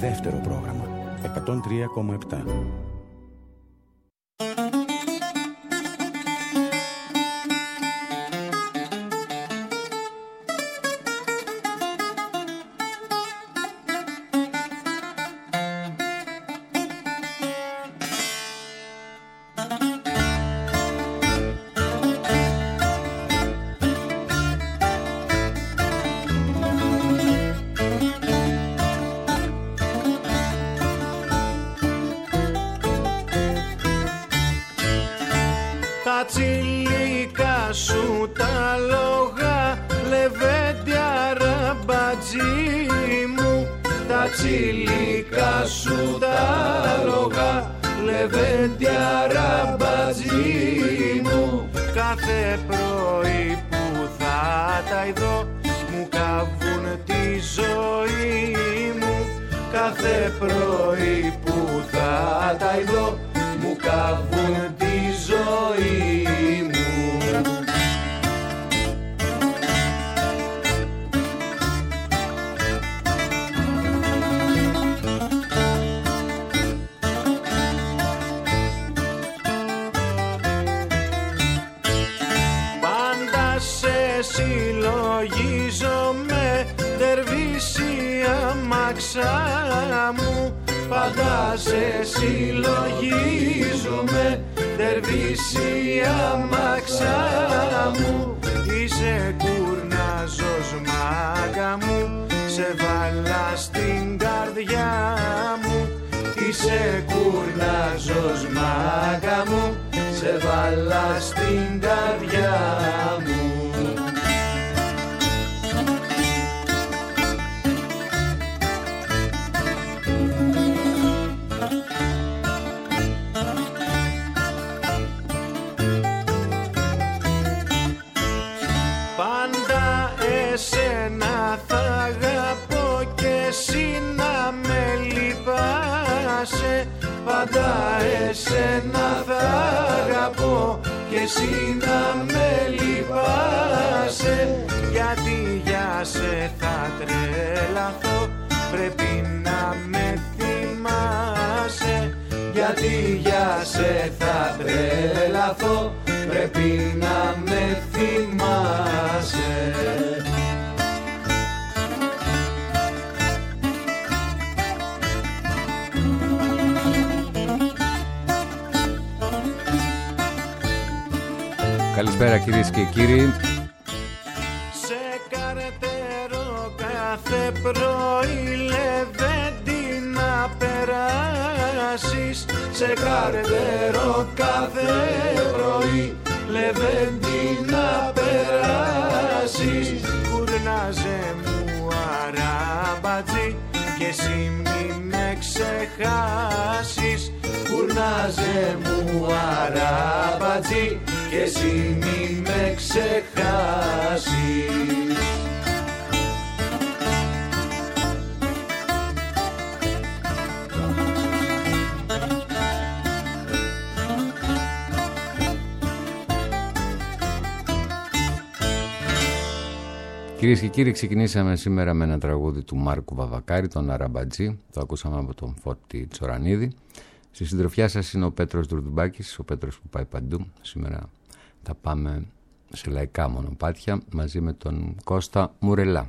δεύτερο πρόγραμμα 103,7. Τσιλικά σου τα λόγα, λεβέντια ραμπατζή μου. Κάθε πρωί που θα τα ειδώ μου καβούν τη ζωή μου. Κάθε πρωί που θα τα ειδώ μου καβούν τη ζωή μου. Συλλογίζομαι δερβίσι αμάξα μου. Πάντα σε συλλογίζομαι δερβίσι αμάξα μου. Είσαι κουρνάζος μάγκα μου, σε βάλα στην καρδιά μου. Είσαι κουρνάζος μάγκα μου, σε βάλα στην καρδιά μου. Εσένα θα αγαπώ και εσύ να με λυπάσαι. Πάντα εσένα θα αγαπώ και εσύ να με λυπάσαι. Γιατί για σε θα τρελαθώ, πρέπει να με θυμάσαι. Γιατί για σε θα τρελαθώ, πρέπει να με θυμάσαι. Καλησπέρα κυρίες και κύριοι. Σε καρτερό κάθε πρωί λεβέντη να περάσεις. Σε καρτερό κάθε πρωί λεβέντη να περάσεις. Κουρνάζε μου αράμπατζι και εσύ μη με ξεχάσεις. Κουρνάζε μου αράμπατζι και εσύ μη με ξεχάσεις. Κυρίες και κύριοι, ξεκινήσαμε σήμερα με ένα τραγούδι του Μάρκου Βαβακάρη, τον Αραμπατζή. Το ακούσαμε από τον Φώτη Τσορανίδη. Στη συντροφιά σας είναι ο Πέτρος Δουρδουμπάκης, ο Πέτρος που πάει παντού. Σήμερα θα πάμε σε λαϊκά μονοπάτια μαζί με τον Κώστα Μουρελά.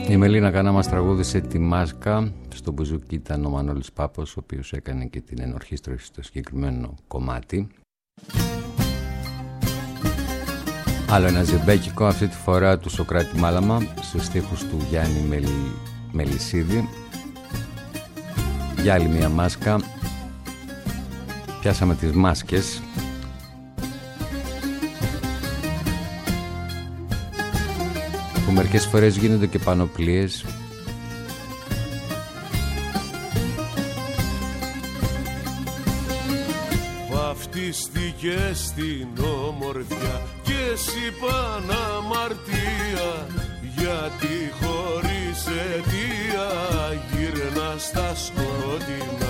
Η Μελίνα Κανά μας τραγούδισε τη Μάσκα. Στο μπουζούκι ήταν ο Μανώλης Πάπος, ο οποίος έκανε και την ενορχήστρωση στο συγκεκριμένο κομμάτι. Άλλο ένα ζεμπέκικο, αυτή τη φορά του Σοκράτη Μάλαμα, στους στίχους του Γιάννη Μελισσίδη. Για άλλη μια μάσκα. Πιάσαμε τις μάσκες. Που μερικές φορές γίνονται και πανοπλίες. Βαφτίστηκε στην ομορφιά και εσύ παναμαρτία, γιατί χωρίς αιτία γύρνα στα σκοτεινά.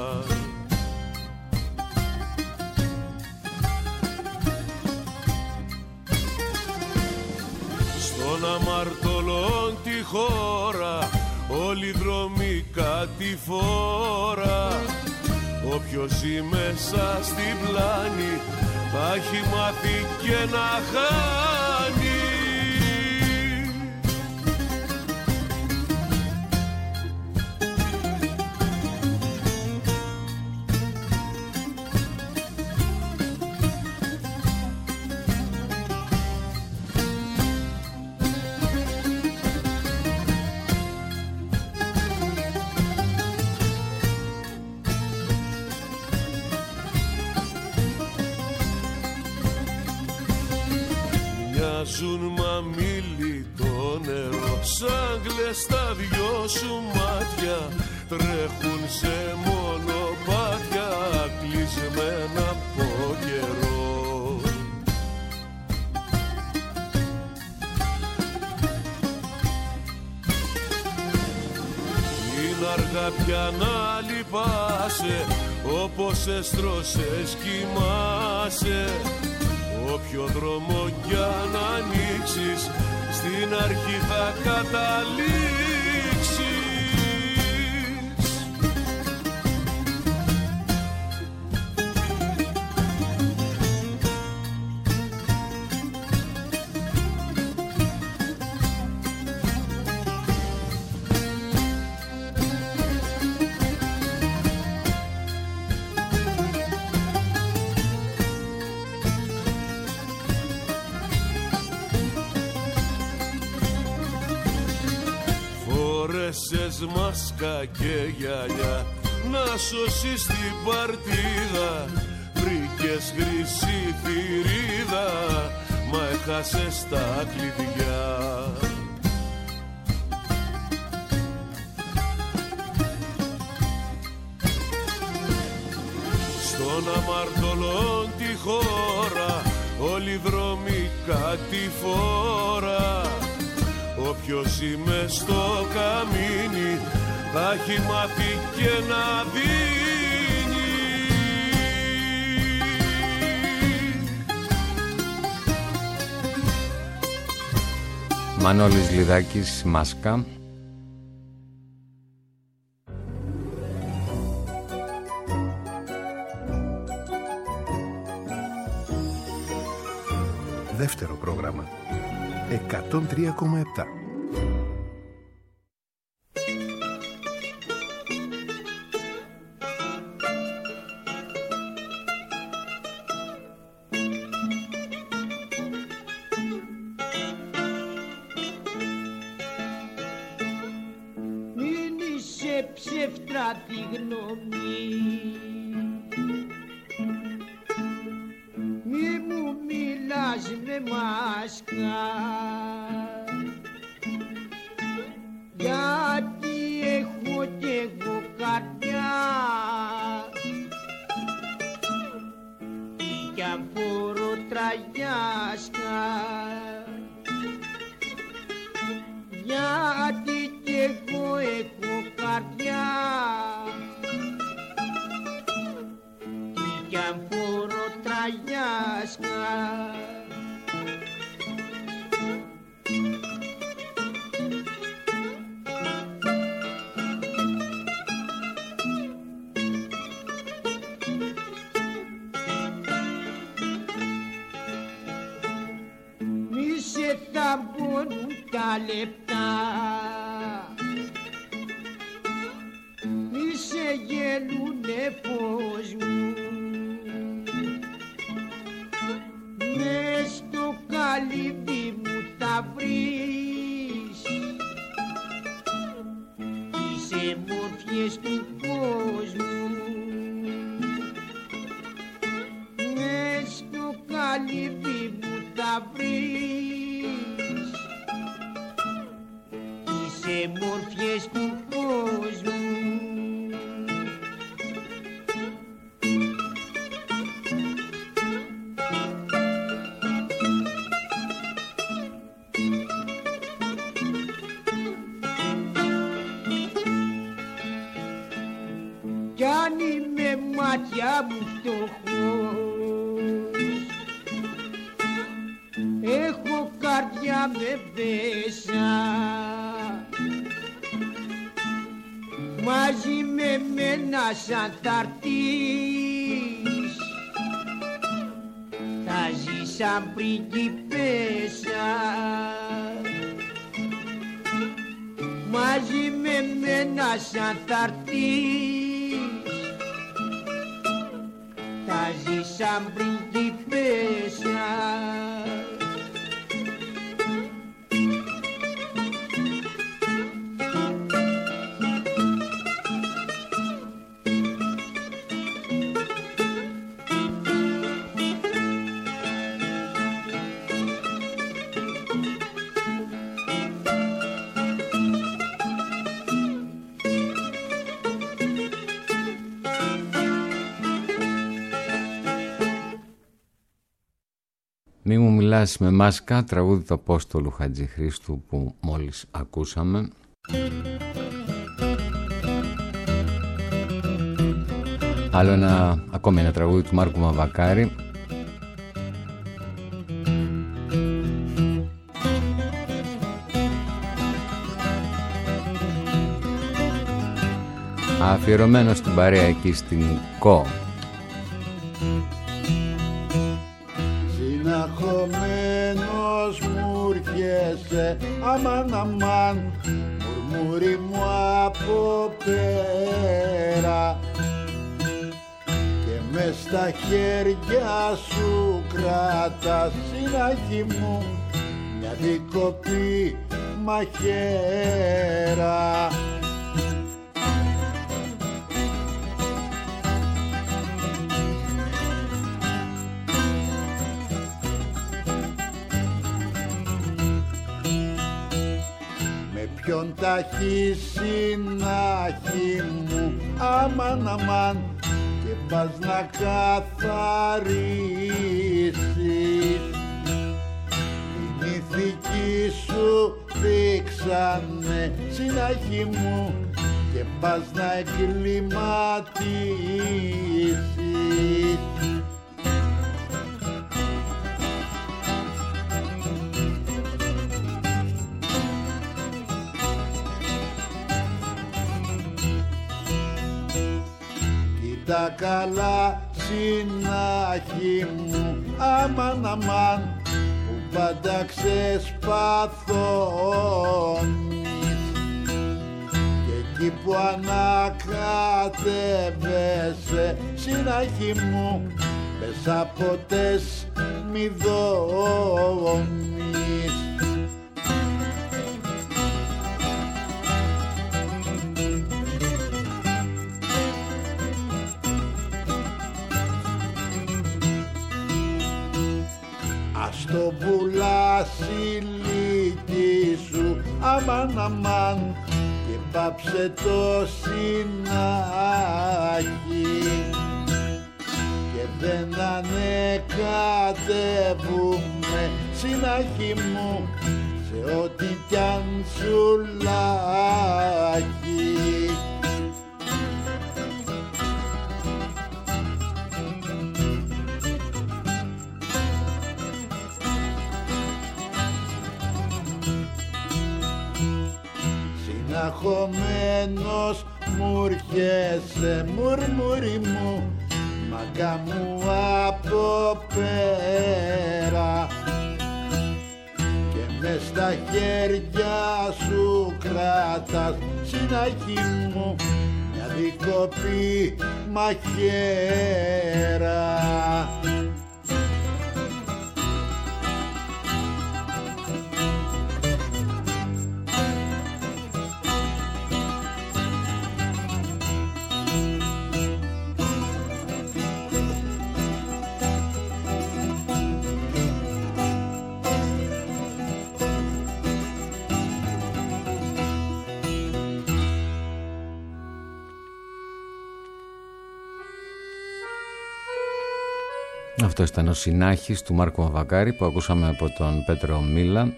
Στον αμαρτωλόν τη χώρα όλοι οι δρόμοι κατηφόρα. Όποιος ζει μέσα στην πλάνη θα έχει μάθει και να χάνει. Μοιάζουν μαμίλι το νερό, σαν κλαιστά δυο σου μάτια, τρέχουν σε μονοπάτια κλεισμένα από καιρό. Είναι αργά πια να λυπάσαι, όπως έστρωσες κοιμάσαι. Όποιο δρόμο κι αν ανοίξεις, στην αρχή θα καταλήξεις. Φόρεσες μάσκα και γυαλιά να σώσεις την παρτίδα. Βρήκες χρυσή θηρίδα, μα έχασες τα κλειδιά. Στον αμαρτωλόν τη χώρα όλοι οι δρόμοι κατηφόρα. Όποιος είμαι στο καμίνι θα έχει μάθει και να δίνει. Μανώλης Λιδάκης, Μάσκα. Δεύτερο πρόγραμμα 103,7. Μην είσαι ψεύτρατη γνώμη, μη μου μιλάς με μάσκα, γιατί έχω κι εγώ καρδιά κι αν φορώ τραγιάσκα, γιατί κι εγώ έχω καρδιά κι αν φορώ τραγιάσκα. Μη σε ταμπώνουν τα λεπτά, θέλουνε φως μου. Μες στο καλύβι μου θα βρεις τις εμόρφιες του κόσμου. Μες στο καλύβι μου θα βρεις τις εμόρφιες του κόσμου. Κι αν είμαι μάτια μου φτωχός, έχω καρδιά με πέσα, μαζί με μένα σαν θα έρθεις, θα ζεις σαν πριγκιπέσα. Μαζί με μένα σαν θα έρθεις, θα ζεις σαν πριγκιπέσα. Μη μου μιλάς με μάσκα, τραγούδι του Απόστολου Χατζηχρήστου που μόλις ακούσαμε. Ακόμη ένα τραγούδι του Μάρκου Βαβακάρη. Αφιερωμένο στην παρέα εκεί στην ΚΟ. Συναχωμένος μου έρχεσαι, αμάν αμάν, μουρμούρι μου από πέρα, και μες στα χέρια σου κράτας, συνάχη μου, μια δικοπή μαχαίρα. Ποιον ταχύ συνάχη μου, αμάν αμάν, και πας να καθαρίσεις. Την ηθική σου δείξανε, συνάχη μου, και πας να εγκληματίσεις. Τα καλά συνάχη μου, αμάν αμάν, που πάντα ξεσπαθώνεις, και εκεί που ανακατεύεσαι, συνάχη μου, μέσα ποτές μη δώνεις. Στο πουλάσει λύκη σου, αμάν αμάν, και πάψε το συνάχη, και δεν ανεκατεύουμε, συνάχη μου, σε ό,τι κι αν σου λάχει. Συναχωμένος μου έρχεσαι, μουρμουρί μου, μαγκά μου από πέρα, και μες στα χέρια σου κράτας, συνάχη μου, μια δικοπή μαχαίρα. Αυτό ήταν ο Συνάχης του Μάρκου Βαβακάρη που ακούσαμε από τον Πέτρο Μίλα.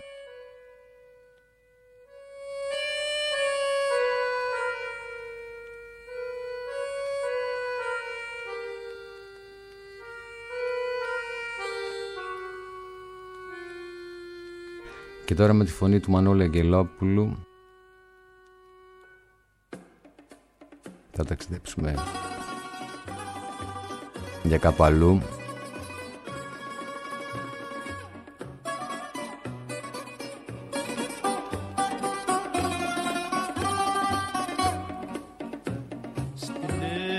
Και τώρα με τη φωνή του Μανώλη Αγγελόπουλου θα ταξιδέψουμε για κάπου αλλού. Στην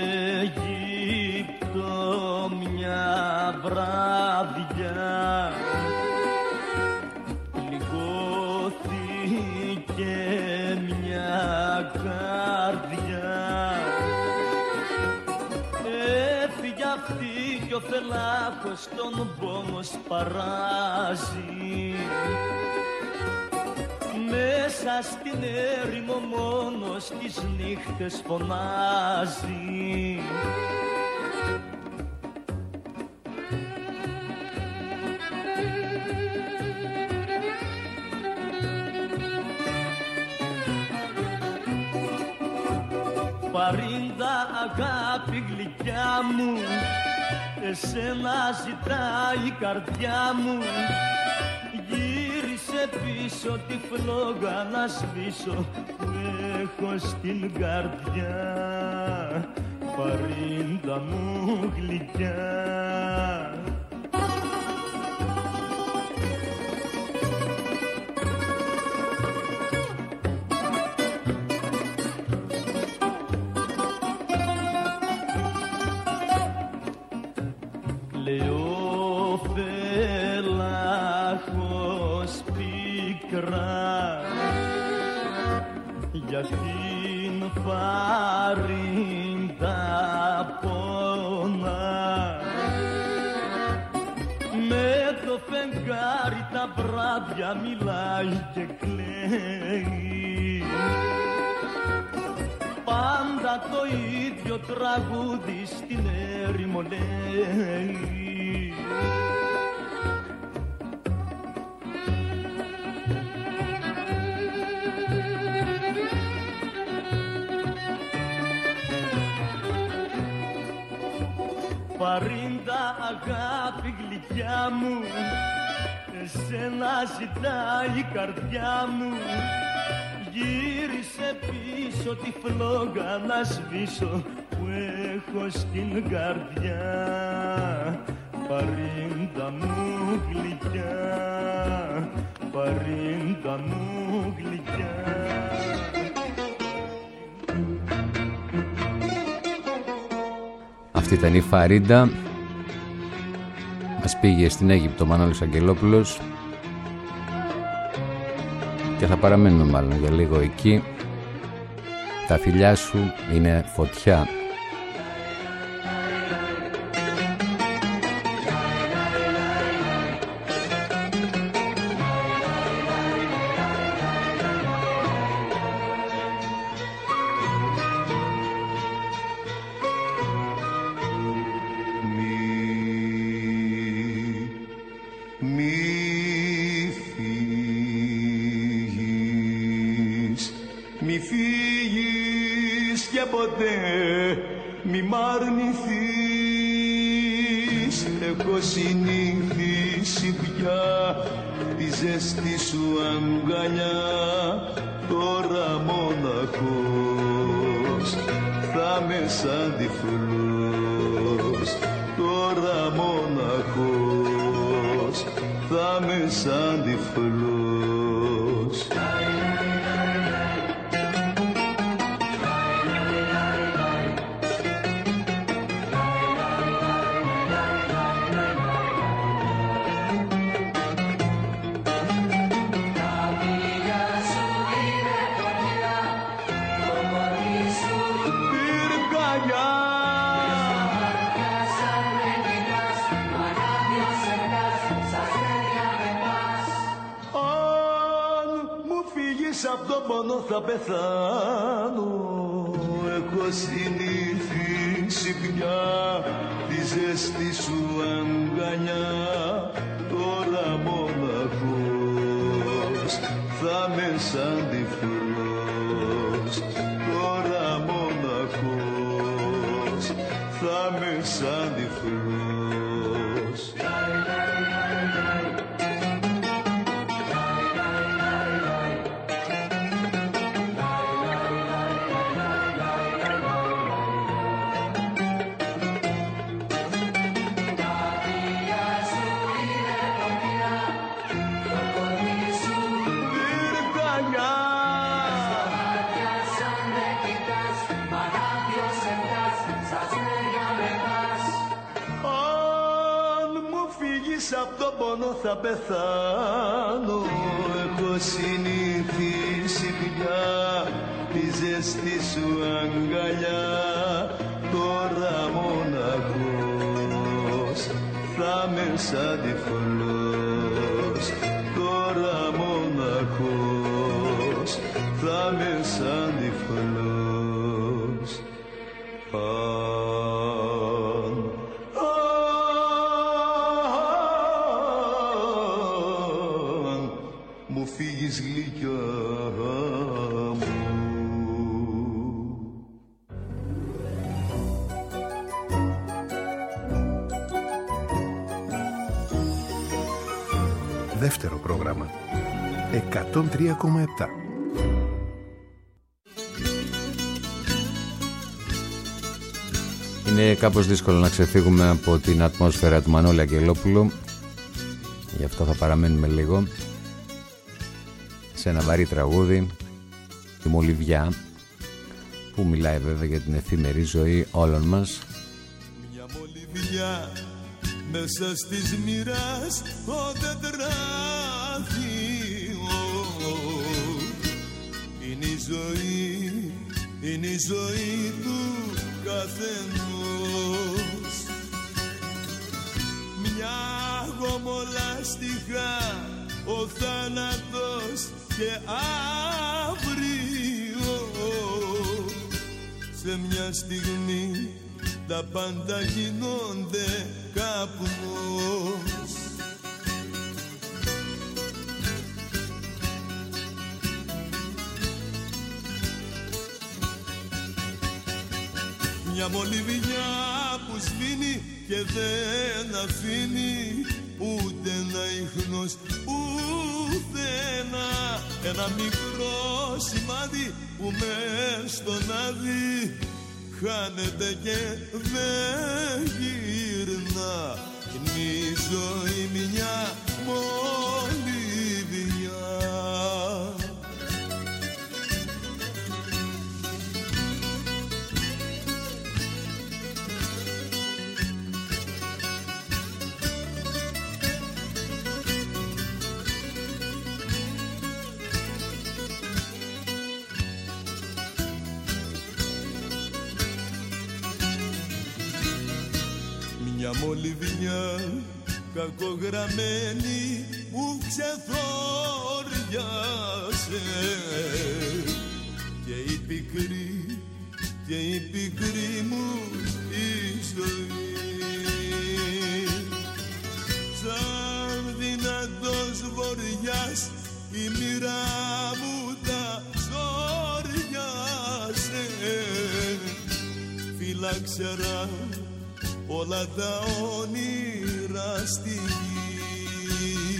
Αίγυπτο μια βράδια λιγώθηκε μια καρδιά. Έφυγε αυτή κι ο θελάχος τον πόνο σπαράζει. Μέσα στην έρημο μόνος τις νύχτες φωνάζει. Παρίντα αγάπη γλυκιά μου, εσένα ζητάει η καρδιά μου. Γύρισε πίσω τη φλόγα να σβήσω που έχω στην καρδιά. Παρίντα μου γλυκιά. Για την Παρίντα πόνα, με το φεγγάρι τα βράδια μιλάει και κλαίει. Πάντα το ίδιο τραγούδι στην έρημο λέει. Παρίντα αγάπη γλυκιά μου, εσένα ζητάει η καρδιά μου. Γύρισε πίσω τη φλόγα να σβήσω που έχω στην καρδιά. Παρίντα μου γλυκιά, παρίντα μου γλυκιά. Αυτή ήταν η Φαρίντα. Μας πήγε στην Αίγυπτο ο Μανώλης Αγγελόπουλος και θα παραμένουμε μάλλον για λίγο εκεί. Τα φιλιά σου είναι φωτιά. Έχω συνηθίσει πια τη ζεστή σου αγκαλιά. Τώρα μοναχός θα με σαν τυφλός. Τώρα μοναχός θα με σαν τυφλός. πόνο θα πεθάνω. Έχω συνηθίσει πια τη ζέστη σου αγκαλιά. Τώρα μοναχός θα με σαν τυφλός. Τώρα μοναχός θα με σαν τυφλός. Απ' το πόνο θα πεθάνω. Έχω συνηθίσει πια τη ζεστή σου αγκαλιά. Τώρα μοναχός θα με σαν τυφλός. Τώρα μοναχός θα με σαν τυφλός. Φύγεις γλυκιά μου. Δεύτερο πρόγραμμα 103,7. Είναι κάπως δύσκολο να ξεφύγουμε από την ατμόσφαιρα του Μανώλη Αγγελόπουλου. Γι' αυτό θα παραμένουμε λίγο σε ένα βαρύ τραγούδι, τη Μολυβιά, που μιλάει βέβαια για την εφήμερη ζωή όλων μας. Μια μολυβιά μέσα στις μοίρας το τετράδιο. Είναι η ζωή, είναι η ζωή του καθενός. Μια γομολάστιχα ο θάνατος και αύριο. Σε μια στιγμή τα πάντα γίνονται καπνός. Μια μολυβιά που σβήνει και δεν αφήνει ούτε ένα ίχνος, ουθενά. Ένα μικρό σημάδι που μες στον άδει χάνεται και δεν γυρνά. Είναι η ζωή μια μολυβιά. Μια μολυβιά κακογραμμένη που ξεθόριασε. Και η πικρή μου η ζωή. Σαν δυνατός βοριάς η μοίρα μου τα ζόριασε. Φυλάξερα όλα τα όνειρα στη γη.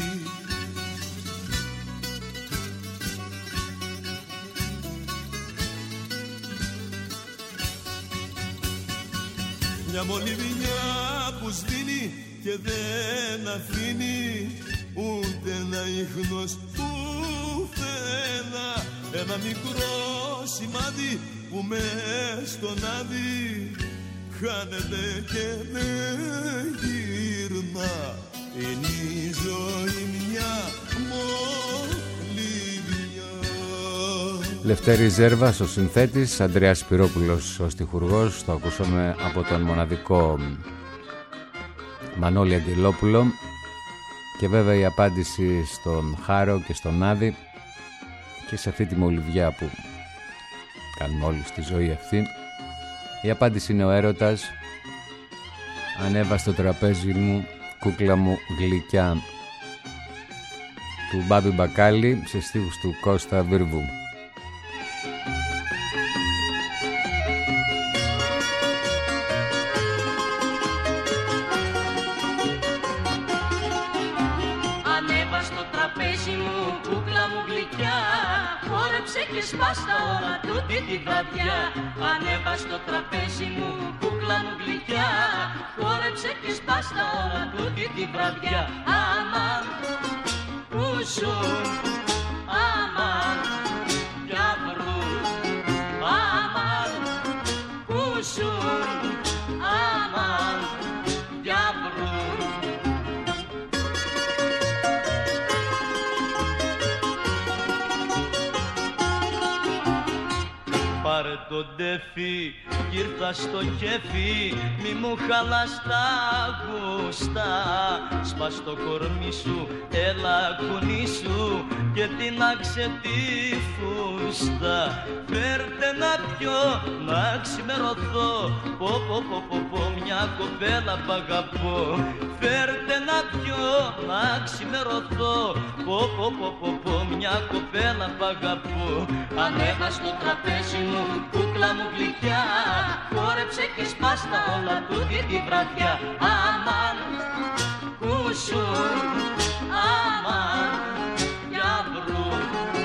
Μια μολυβιά που σβήνει και δεν αφήνει ούτε ένα ίχνος, ουθενά. Ένα μικρό σημάδι που μες στον άδει χάνεται και δεν γυρνά. Είναι η ζωή μια μολυβιά. Λευτέρης Ζέρβας ο συνθέτης, Ανδρέας Σπυρόπουλος ο στιχουργός. Το ακούσαμε από τον μοναδικό Μανώλη Αγγελόπουλο. Και βέβαια η απάντηση στον Χάρο και στον Άδη και σε αυτή τη μολυβιά που κάνουμε όλοι στη ζωή αυτή. Η απάντηση είναι ο έρωτας. Ανέβα στο τραπέζι μου, κούκλα μου γλυκιά, του Μπάμπη Μπακάλι σε στίχους του Κώστα Βίρβου. Ανέβα στο τραπέζι μου, κούκλα μου γλυκιά, χόρεψε και σπάστα όλα τούτη τη βραδιά. Ανέβα στο τραπέζι μου, κούκλα μου γλυκιά, χόρεψε και σπάστα όλα τούτη τη βραδιά. Αμάν, που ζουν, αμάν, για βρουν, αμάν, που ζουν, αμάν, για βρουν. Πάρε το ντέφι, γύρτα στο κέφι, μη μου χαλάς τα γούστα. Σπάς το κορμί σου, έλα κουνήσου και τίναξε τη φούστα. Φέρτε να πιω, να ξημερωθώ, πω πω πω πω πω, μια κοπέλα π' αγαπώ. Φέρτε να πιω, να ξημερωθώ, πω πω πω πω πω, μια κοπέλα π' αγαπώ. Ανέβα στο τραπέζι μου, κούκλα μου γλυκιά, χόρεψε και σπάστα όλα τούτη τη βραδιά. Αμάν, κουσούν, αμάν, για βρουν.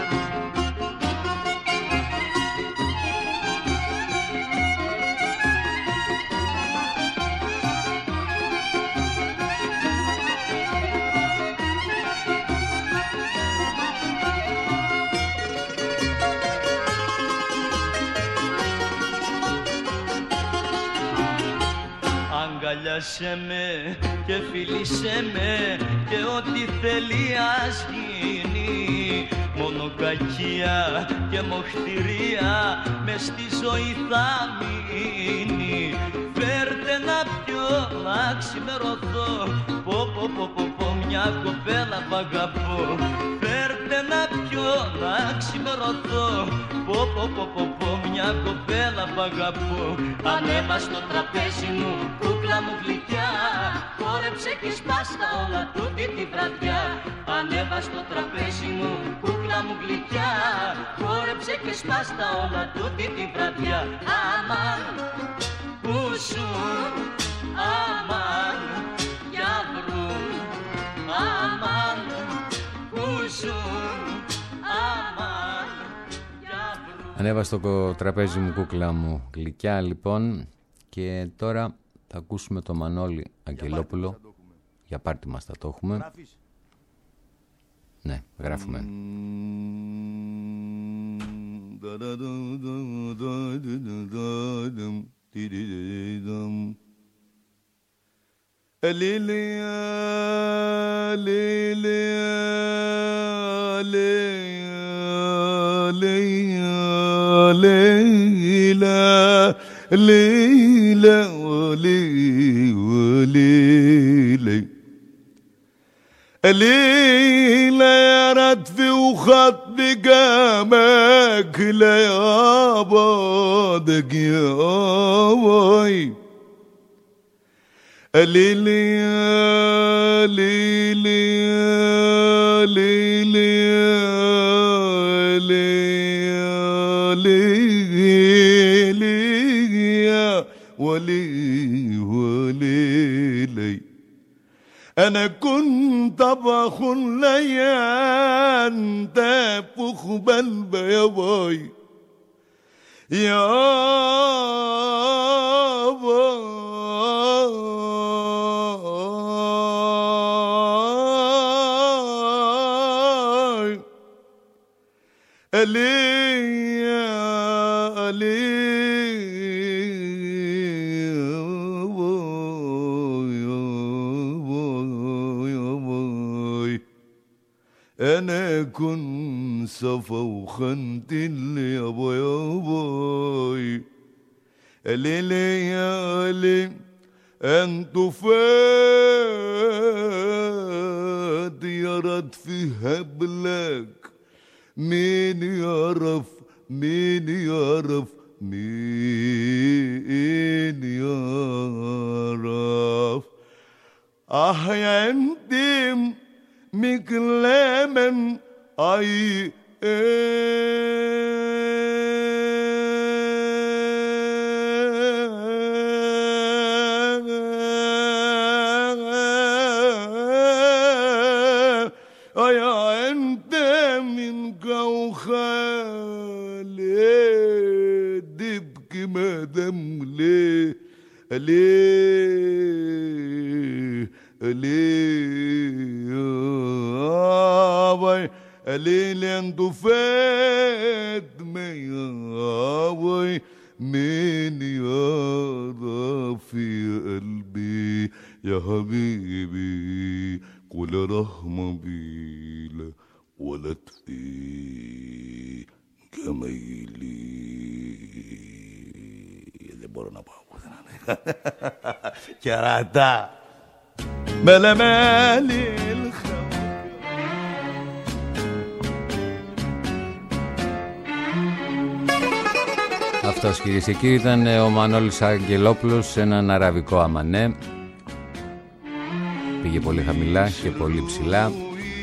Αγκαλιάσέ με και φίλησέ με και ό,τι θέλει ας γίνει. Μόνο κακία και μοχτηρία μες στη ζωή θα μείνει. Φέρτε να πιω, να ξημερωθώ, πω πω πω πω πω, μια κοπέλα π' αγαπώ. Φέρτε να πιω, να ξημερωθώ, πω πω πω πω πω, μια κοπέλα π' αγαπώ. Ανέβα στο τραπέζι μου, κούκλα μου γλυκιά, χόρεψε και σπάστα όλα τούτη τη βραδιά. Ανέβα στο τραπέζι μου, κούκλα μου γλυκιά, χόρεψε και σπάστα όλα τούτη τη βραδιά. Αμάν, που ζουν, αμάν, για βρουν, αμάν, που ζουν, αμάν, για βρουν. Ανέβα στο τραπέζι μου, κούκλα μου γλυκιά, λοιπόν. Και τώρα θα ακούσουμε το Μανώλη Αγγελόπουλο. Για πάρτι μας θα το έχουμε. Γράφεις? Ναι, γράφουμε. ليلى ولي وليلي ليلى يا ردفي وخط قامك لا يابادك يا باي ليلي ليلي ليلي ولي وليلي أنا كنت طبخ ليان تفخ بلب يا باي يا باي ألي ألي أنا كن صفا وخنت اللي يا باي ليلي يا لي انتو فات يا رد في هبلك مين يعرف مين يعرف مين يعرف يا انتم مكلمن اي مدام ليه ليه ليه ليه لانتو فات ما يا مين يا في قلبي يا حبيبي كل رحمة بيلا ولا تقي جميلي μπορώ να πάω πουθενά. Κερατά μελεμέλη. Αυτός, κυρίες και κύριοι, ήταν ο Μανώλης Αγγελόπουλος σε έναν αραβικό αμανέ. Πήγε πολύ χαμηλά και πολύ ψηλά.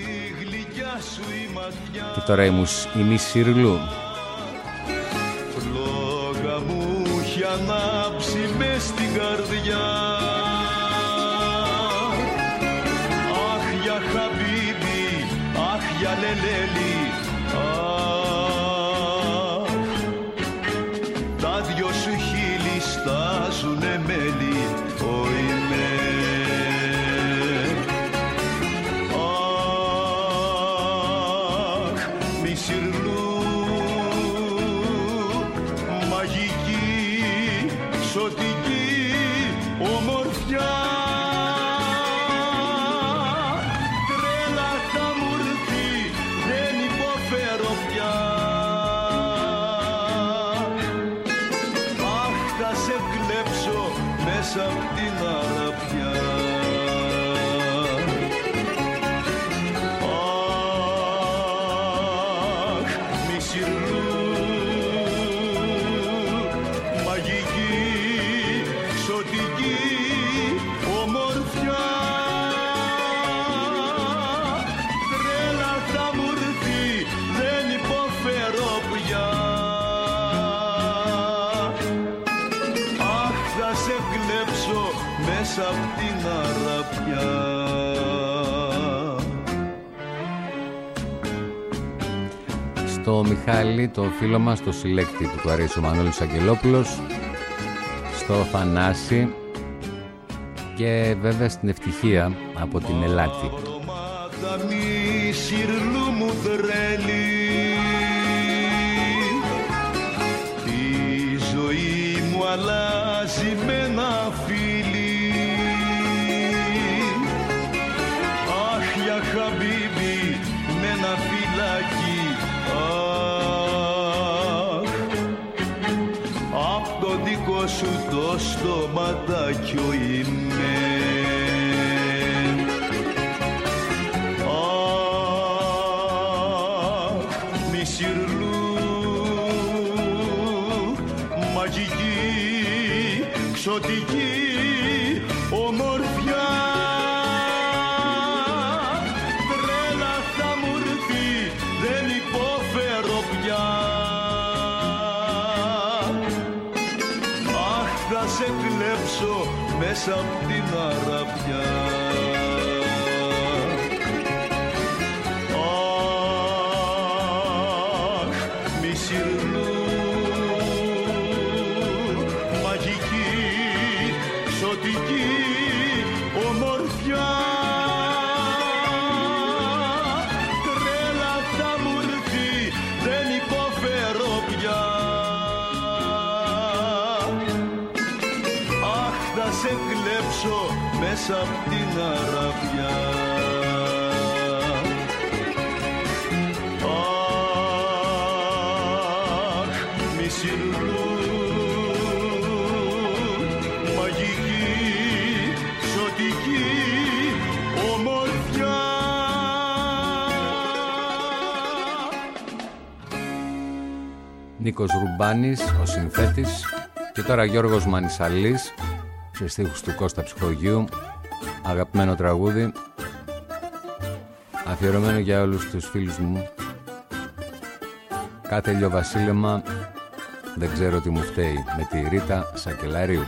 Και τώρα η Μισιρλού. Ανάψει μες στην καρδιά. Αχ για χαμπίμπι, αχ για λελέλη. Αχ, τα δυο σου χείλη στάζουνε μέλι. Ωιμέ. Αχ, Μισιρλού, μαγική, σωτική ομορφιά. Τρέλα θα μου έρθει, δεν υποφέρω πια. Αχ, θα σε κλέψω μέσα απ' την αραπιά. Αχ, Μισιρλού, μαγική, σωτική ομορφιά. Τρέλα θα μου έρθει, δεν υποφέρω πια. Αχ, θα σε κλέψω μέσα απ' την αραπιά. Στο Μιχάλη, το φίλο μας, το συλλέκτη που του αρέσει ο Μανώλης Αγγελόπουλος, στο Θανάση και βέβαια στην Ευτυχία από την Ελάτη. Μισιρλού μου τρέλει, η ζωή μου αλλάζει με ένα φίλι. Αχ για χαμπίμπι με ένα φυλάκι. Αχ, απ' το δικό σου το στοματάκιο είμαι. Αχ, Μισιρλού, μαγική, ξωτική ομορφιά. Τρέλα θα μου έρθει, δεν υποφέρω πια. Αχ, θα σε κλέψω μέσα απ' την αραπιά. Αχ, Μισιρλού, μαγική, ξωτική ομορφιά. Τρέλα θα μου έρθει, δεν υποφέρω πια. Αχ, θα σε κλέψω μέσα απ' την αραπιά. Αχ, Μισιρλού, μαγική, ξωτική ομορφιά. Νίκος Ρουμπάνης, ο συνθέτης. Και τώρα Γιώργος Μανισαλής, σε στίχους του Κώστα Ψυχογείου. Αγαπημένο τραγούδι, αφιερωμένο για όλους τους φίλους μου. Κάθε ηλιοβασίλεμα, δεν ξέρω τι μου φταίει, με τη Ρίτα Σακελαρίου.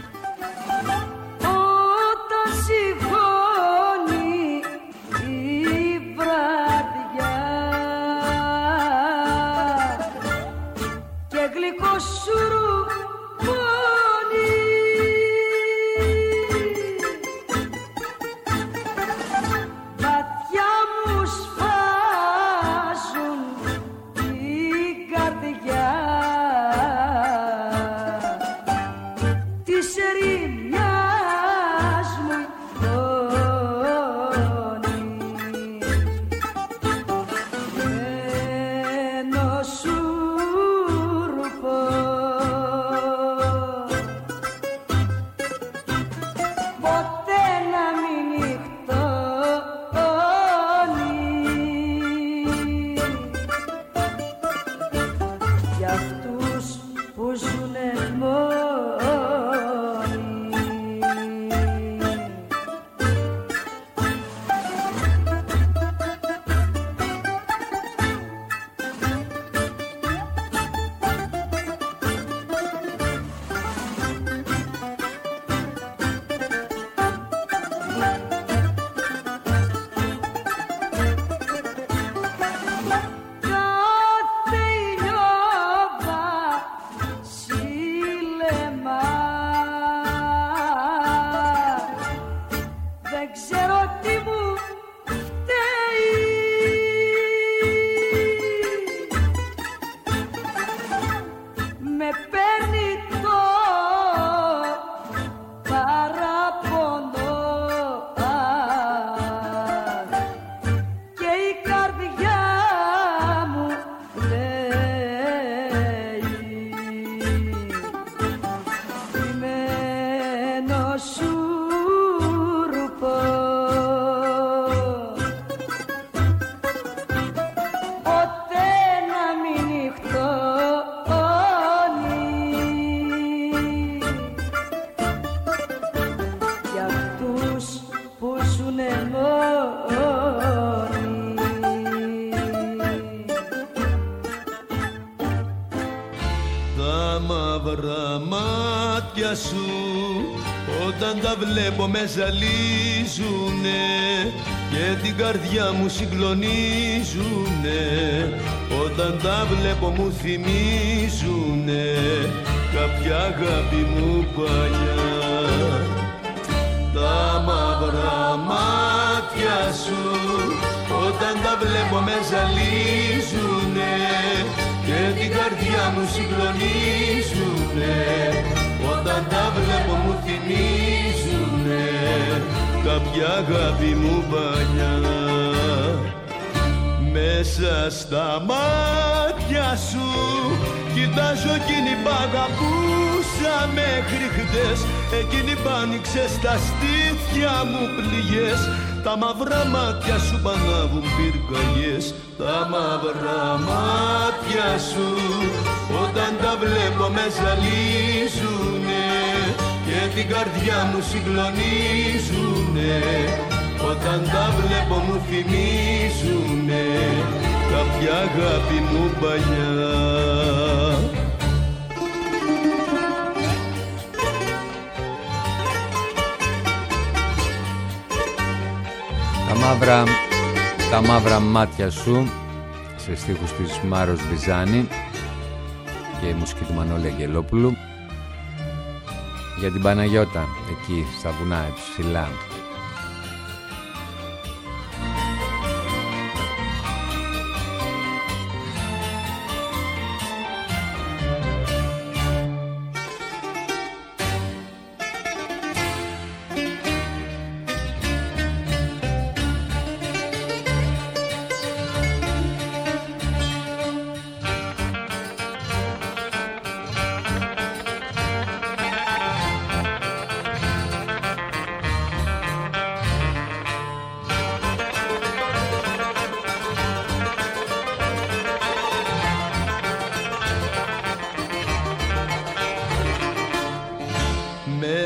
Με ζαλίζουνε και την καρδιά μου συγκλονίζουνε. Όταν τα βλέπω μου θυμίζουνε κάποια αγάπη μου παλιά. Τα μαύρα μάτια σου όταν τα βλέπω με ζαλίζουνε και την καρδιά μου συγκλονίζουνε. Όταν τα βλέπω μου θυμίζουνε κάποια αγάπη μου παλιά. Μέσα στα μάτια σου κοιτάζω εκείνη που αγαπούσα μέχρι χτες. Εκείνη που άνοιξε στα στήθια μου πληγές. Τα μαύρα μάτια σου πανάβουν πυρκαγιές. Τα μαύρα μάτια σου όταν τα βλέπω με ζαλίζουνε και την καρδιά μου συγκλονίζουνε. Όταν τα βλέπω μου θυμίζουνε κάποια αγάπη μου παλιά. Τα μαύρα μάτια σου, σε στίχους της Μάρος Βυζάνη και η μουσική του Μανώλη Αγγελόπουλου, για την Παναγιώτα εκεί στα βουνά ψηλά.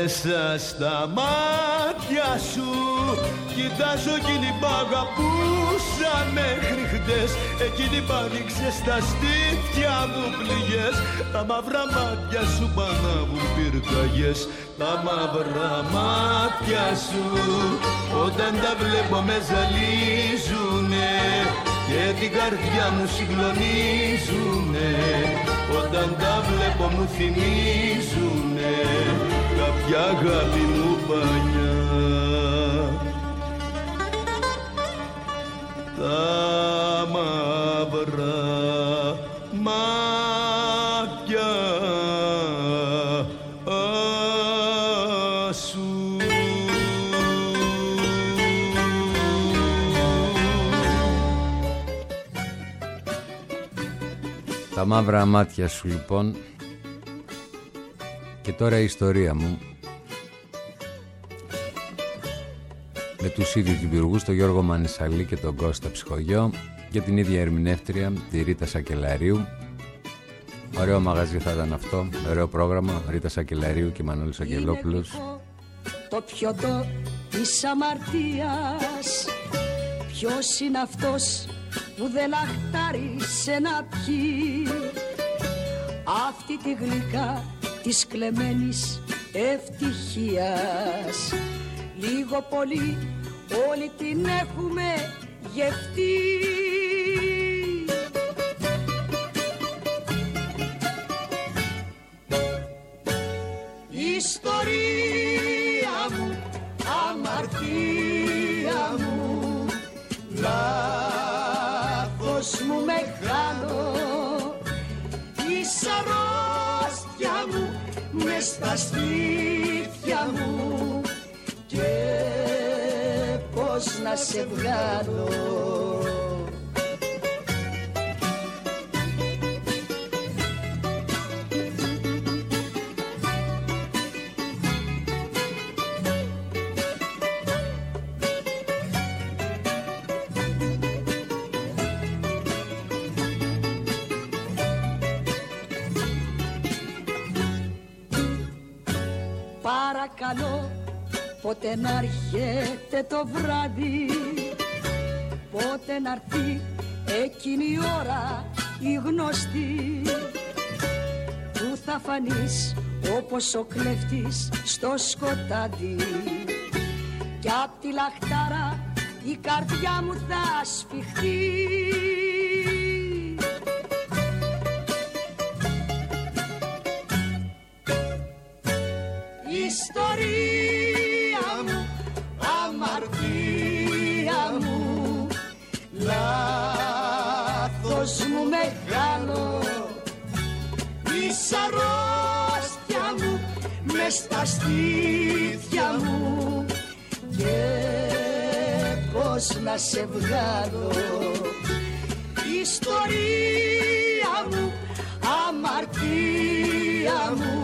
μέσα στα μάτια σου κοιτάζω εκείνη που αγαπούσα μέχρι χτες. Εκείνη που άνοιξε στα στήθια μου πληγές. Τα μαύρα μάτια σου πανάβουν πυρκαγιές. Τα μαύρα μάτια σου όταν τα βλέπω με ζαλίζουνε και την καρδιά μου συγκλονίζουνε. Όταν τα βλέπω μου θυμίζουνε κάποια αγάπη μου παλιά. Τα μαύρα μάτια σου. Τα μαύρα μάτια σου λοιπόν. Και τώρα η ιστορία μου με τους ίδιους δημιουργούς, τον Γιώργο Μανισαλή και τον Κώστα Ψυχογιό και την ίδια ερμηνεύτρια, τη Ρίτα Σακελαρίου. Ωραίο μαγαζί θα ήταν αυτό, ωραίο πρόγραμμα. Ρίτα Σακελαρίου και Μανώλης Αγγελόπουλος. Το πιωτό της αμαρτίας. Ποιος είναι αυτός που δεν λαχτάρισε να πιει αυτή τη γλυκά της κλεμμένης ευτυχίας. Λίγο πολύ όλοι την έχουμε γευτεί. Ιστορία μου, αμαρτία μου, λάθος μου μεγάλο. Η σαρόστια μου μες στα στήθια μου και πώς να σε βγάλω. Παρακαλώ, πότε να έρχεται το βράδυ, πότε να έρθει εκείνη η ώρα η γνωστή, που θα φανείς όπως ο κλέφτης στο σκοτάδι κι απ' τη λαχτάρα η καρδιά μου θα σφιχτεί. Ιστορία μου, αμαρτία μου, λάθος μου μεγάλο. Η σαρόστια μου μες στα στήθια μου και πώς να σε βγάλω. Ιστορία μου, αμαρτία μου,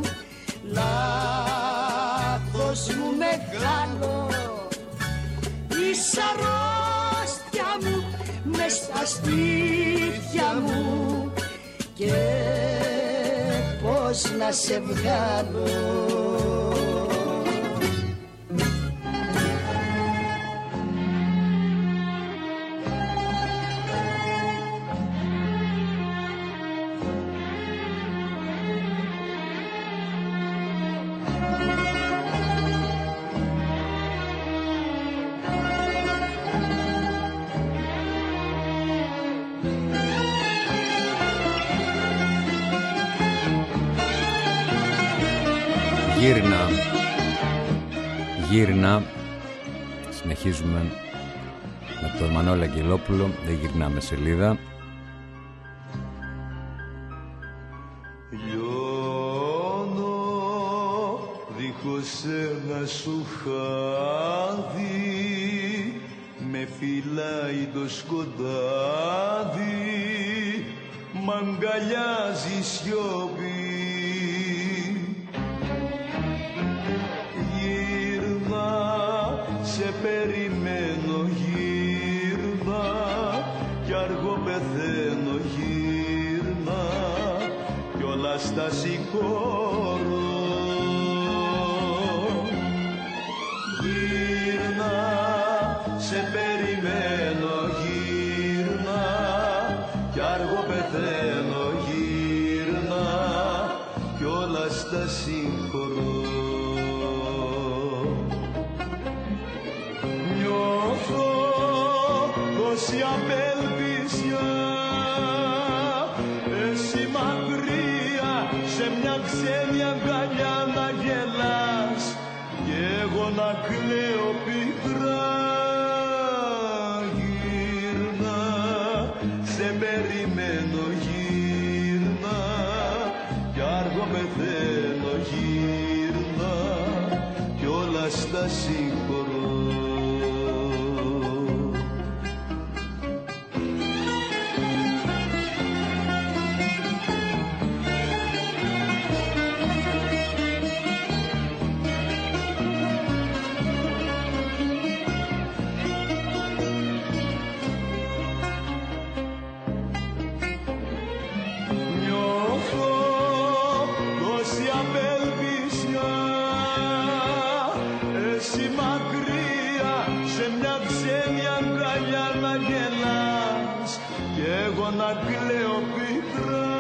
λάθος μου μεγάλο. Η σαρόστια μου μες στα στήθια μου και πώς να σε βγάλω. Γύρνα. Συνεχίζουμε με τον Μανώλη Αγγελόπουλο. Δεν γυρνάμε σελίδα. Λιώνω δίχως ένα σου χάδι, με φυλάει το σκοτάδι, μ' αγκαλιάζει σιωπή. Σε περιμένω, γύρνα κι αργό πεθαίνω, γύρνα κι όλα στα συγχωρώ. στα συγχωρώ. Νιώθω τόση απελπισιά, εσύ μακριά σε μια ξένη αγκαλιά να γελάς κι εγώ να κλαίω πικρά. Γύρνα, σε περιμένω, γύρνα κι άργο πεθαίνω, γύρνα κι όλα στα συγχωρώ. Να κλαίω πικρά.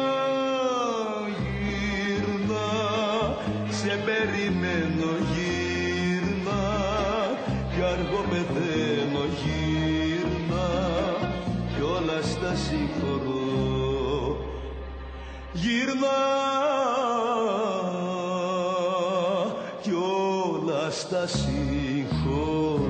Γύρνα, σε περιμένω, γύρνα κι αργό πεθαίνω, γύρνα κι όλα στα συγχωρώ. Γύρνα κι όλα στα συγχωρώ.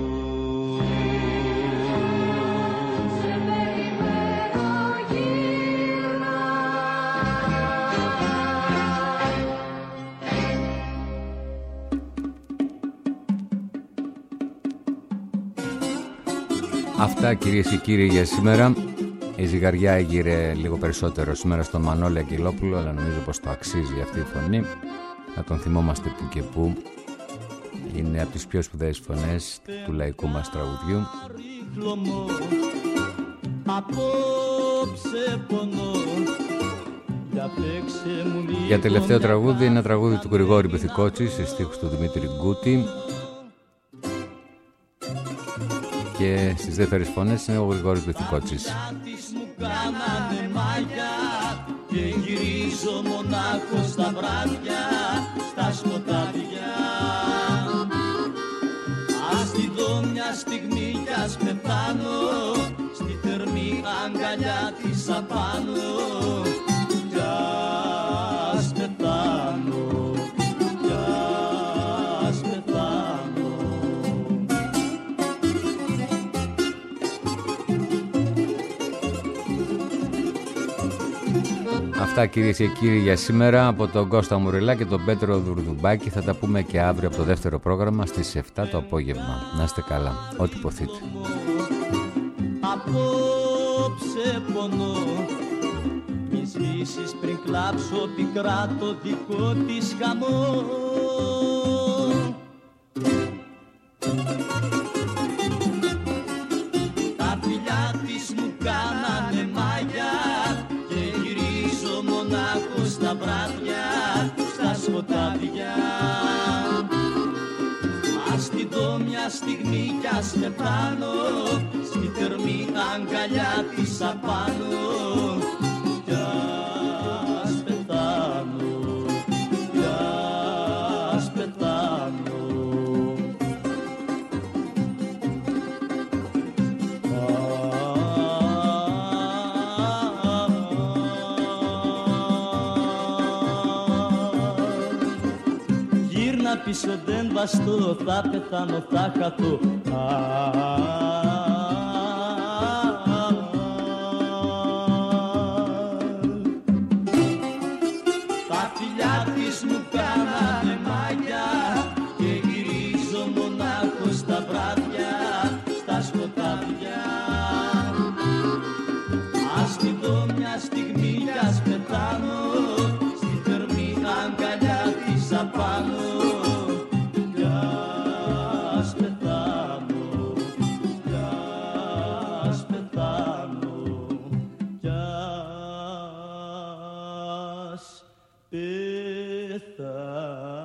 Αυτά κυρίες και κύριοι για σήμερα. Η ζυγαριά έγειρε λίγο περισσότερο σήμερα στον Μανώλη Αγγελόπουλο, αλλά νομίζω πως το αξίζει αυτή η φωνή. Να τον θυμόμαστε που και που. Είναι από τις πιο σπουδαίες φωνές του λαϊκού μας τραγουδιού. Για τελευταίο τραγούδι, ένα τραγούδι του Γρηγόρη Πυθικότση σε στίχους του Δημήτρη Γκούτη. Και στις δεύτερες φωνές είναι ο Γρηγόρης Πυθικότσης. Και γυρίζω μονάχος στα βράδια, στα σκοτάδια. Ας τη δω μια στιγμή κι ας πεθάνω, στη θερμή αγκαλιά της απάνω. Κι ας πεθάνω, κι ας πεθάνω. Αυτά κυρίες και κύριοι για σήμερα από τον Κώστα Μουρελά και τον Πέτρο Δουρδουμπάκη. Θα τα πούμε και αύριο από το δεύτερο πρόγραμμα στις 7 το απόγευμα. Να είστε καλά, ό,τι ποθείτε. Απόψε πονώ, μη σβήσεις πριν κλάψω πικρά το δικό της χαμό. Τα φιλιά της μου κάνανε μάγια και γυρίζω μονάχος στα βράδια, στα σκοτάδια. Ας τη δω μια στιγμή κι ας πεθάνω, στη θερμή αγκαλιά της απάνω. Κι ας πεθάνω, κι ας πεθάνω. Γύρνα πίσω, δεν βαστώ, θα πεθάνω, θα χαθώ. Τα φιλιά της μου κάνανε μάγια και γυρίζω μονάχος στα βράδια, στα σκοτάδια. Ας τη δω μια στιγμή κι ας πεθάνω, στη θερμή αγκαλιά της απάνω. Πεθάνω.